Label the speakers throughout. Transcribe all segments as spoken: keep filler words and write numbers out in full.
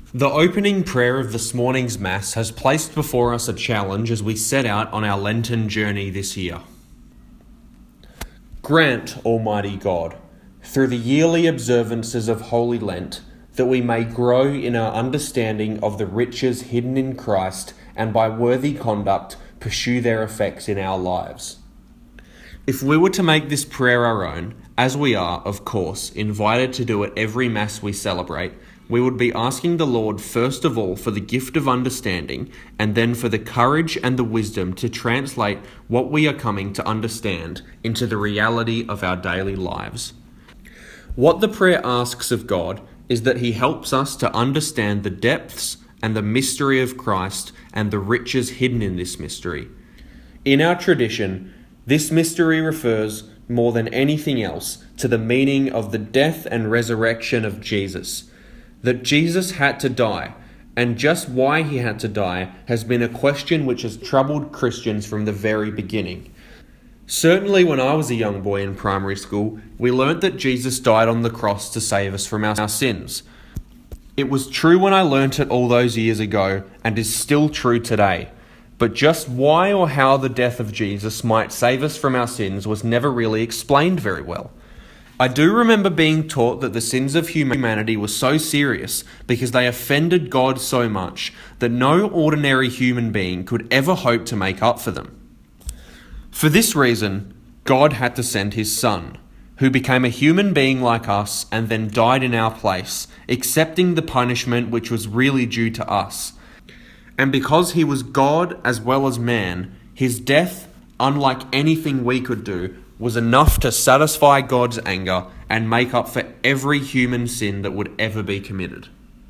Speaker 1: The opening prayer of this morning's Mass has placed before us a challenge as we set out on our Lenten journey this year. Grant, Almighty God, through the yearly observances of Holy Lent, that we may grow in our understanding of the riches hidden in Christ and by worthy conduct pursue their effects in our lives. If we were to make this prayer our own, as we are, of course, invited to do at every Mass we celebrate, we would be asking the Lord first of all for the gift of understanding, and then for the courage and the wisdom to translate what we are coming to understand into the reality of our daily lives. What the prayer asks of God is that He helps us to understand the depths and the mystery of Christ and the riches hidden in this mystery. In our tradition, this mystery refers more than anything else to the meaning of the death and resurrection of Jesus. That Jesus had to die, and just why he had to die has been a question which has troubled Christians from the very beginning. Certainly when I was a young boy in primary school, we learnt that Jesus died on the cross to save us from our sins. It was true when I learnt it all those years ago, and is still true today. But just why or how the death of Jesus might save us from our sins was never really explained very well. I do remember being taught that the sins of humanity were so serious because they offended God so much that no ordinary human being could ever hope to make up for them. For this reason, God had to send His Son, who became a human being like us and then died in our place, accepting the punishment which was really due to us. And because He was God as well as man, His death, unlike anything we could do, was enough to satisfy God's anger and make up for every human sin that would ever be committed.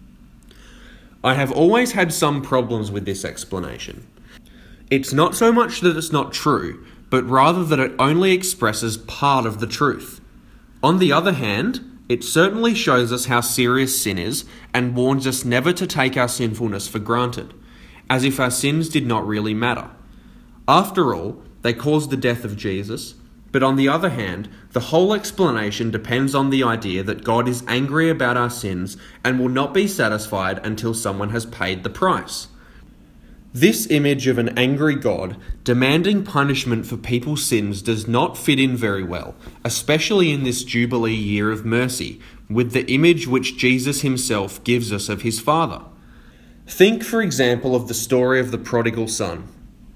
Speaker 1: I have always had some problems with this explanation. It's not so much that it's not true, but rather that it only expresses part of the truth. On the other hand, it certainly shows us how serious sin is and warns us never to take our sinfulness for granted, as if our sins did not really matter. After all, they caused the death of Jesus. But on the other hand, the whole explanation depends on the idea that God is angry about our sins and will not be satisfied until someone has paid the price. This image of an angry God demanding punishment for people's sins does not fit in very well, especially in this Jubilee year of mercy, with the image which Jesus Himself gives us of His Father. Think, for example, of the story of the prodigal son.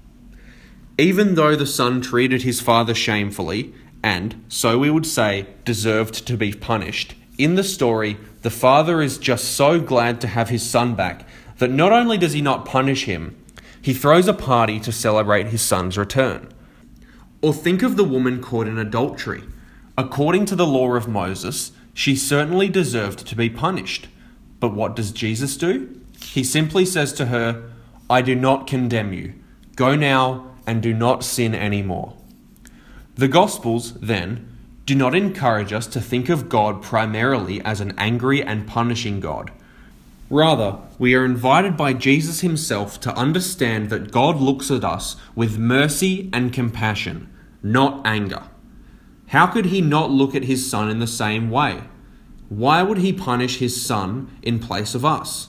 Speaker 1: Even though the son treated his father shamefully, and, so we would say, deserved to be punished, in the story, the father is just so glad to have his son back that not only does he not punish him, he throws a party to celebrate his son's return. Or think of the woman caught in adultery. According to the law of Moses, she certainly deserved to be punished. But what does Jesus do? He simply says to her, "I do not condemn you. Go now and do not sin anymore." The Gospels, then, do not encourage us to think of God primarily as an angry and punishing God. Rather, we are invited by Jesus Himself to understand that God looks at us with mercy and compassion, not anger. How could He not look at His Son in the same way? Why would He punish His Son in place of us?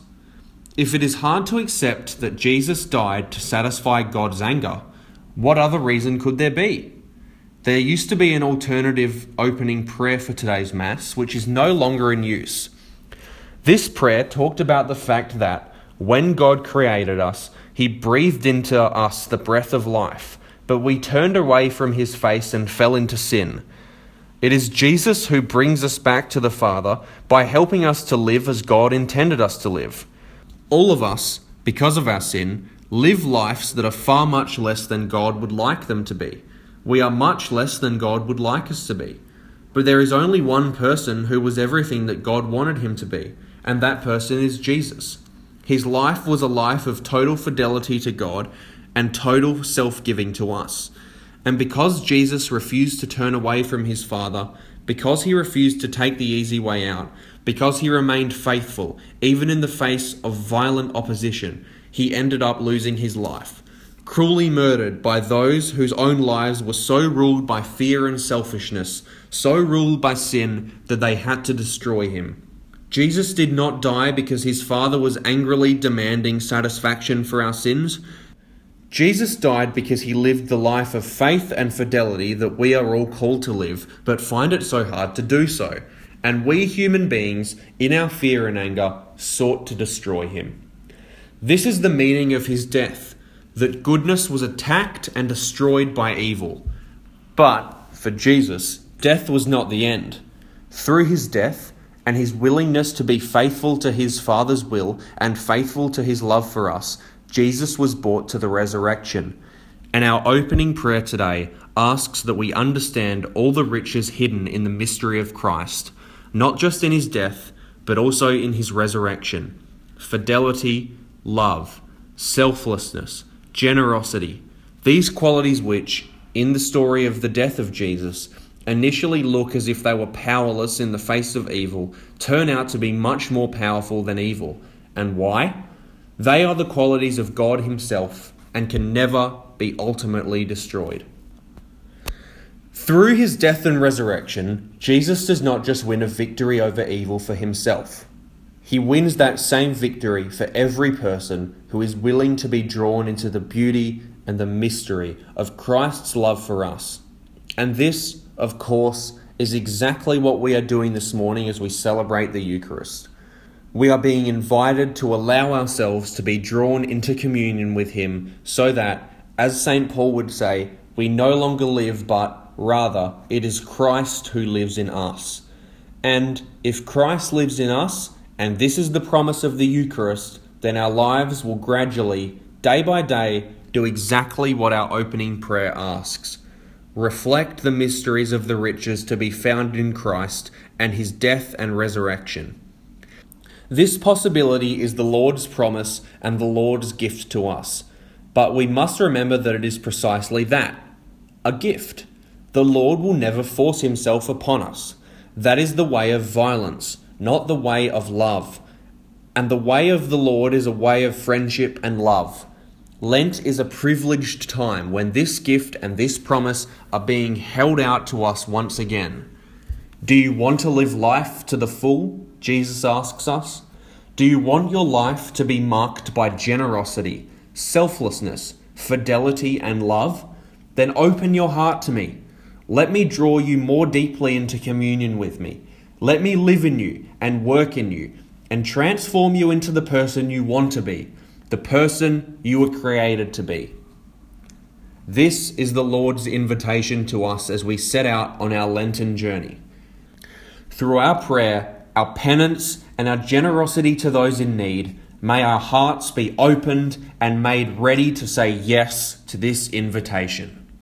Speaker 1: If it is hard to accept that Jesus died to satisfy God's anger, what other reason could there be? There used to be an alternative opening prayer for today's Mass, which is no longer in use. This prayer talked about the fact that, when God created us, He breathed into us the breath of life, but we turned away from His face and fell into sin. It is Jesus who brings us back to the Father by helping us to live as God intended us to live. All of us, because of our sin, live lives that are far much less than God would like them to be. We are much less than God would like us to be. But there is only one person who was everything that God wanted Him to be, and that person is Jesus. His life was a life of total fidelity to God and total self-giving to us. And because Jesus refused to turn away from His Father, because He refused to take the easy way out, because He remained faithful, even in the face of violent opposition, He ended up losing His life, cruelly murdered by those whose own lives were so ruled by fear and selfishness, so ruled by sin that they had to destroy Him. Jesus did not die because his Father was angrily demanding satisfaction for our sins. Jesus died because he lived the life of faith and fidelity that we are all called to live, but find it so hard to do so. And we human beings, in our fear and anger, sought to destroy him. This is the meaning of his death, that goodness was attacked and destroyed by evil. But for Jesus, death was not the end. Through his death and his willingness to be faithful to his Father's will and faithful to his love for us, Jesus was brought to the resurrection. And our opening prayer today asks that we understand all the riches hidden in the mystery of Christ, not just in his death, but also in his resurrection. Fidelity, love, selflessness, generosity, these qualities which, in the story of the death of Jesus, initially look as if they were powerless in the face of evil, turn out to be much more powerful than evil. And why? They are the qualities of God himself and can never be ultimately destroyed. Through his death and resurrection, Jesus does not just win a victory over evil for himself. He wins that same victory for every person who is willing to be drawn into the beauty and the mystery of Christ's love for us. And this, of course, is exactly what we are doing this morning as we celebrate the Eucharist. We are being invited to allow ourselves to be drawn into communion with him so that, as Saint Paul would say, we no longer live, but rather it is Christ who lives in us. And if Christ lives in us, and this is the promise of the Eucharist, then our lives will gradually, day by day, do exactly what our opening prayer asks. Reflect the mysteries of the riches to be found in Christ and his death and resurrection. This possibility is the Lord's promise and the Lord's gift to us. But we must remember that it is precisely that, a gift. The Lord will never force himself upon us. That is the way of violence, not the way of love. And the way of the Lord is a way of friendship and love. Lent is a privileged time when this gift and this promise are being held out to us once again. Do you want to live life to the full? Jesus asks us. Do you want your life to be marked by generosity, selflessness, fidelity, and love? Then open your heart to me. Let me draw you more deeply into communion with me. Let me live in you and work in you and transform you into the person you want to be, the person you were created to be. This is the Lord's invitation to us as we set out on our Lenten journey. Through our prayer, our penance, and our generosity to those in need, may our hearts be opened and made ready to say yes to this invitation.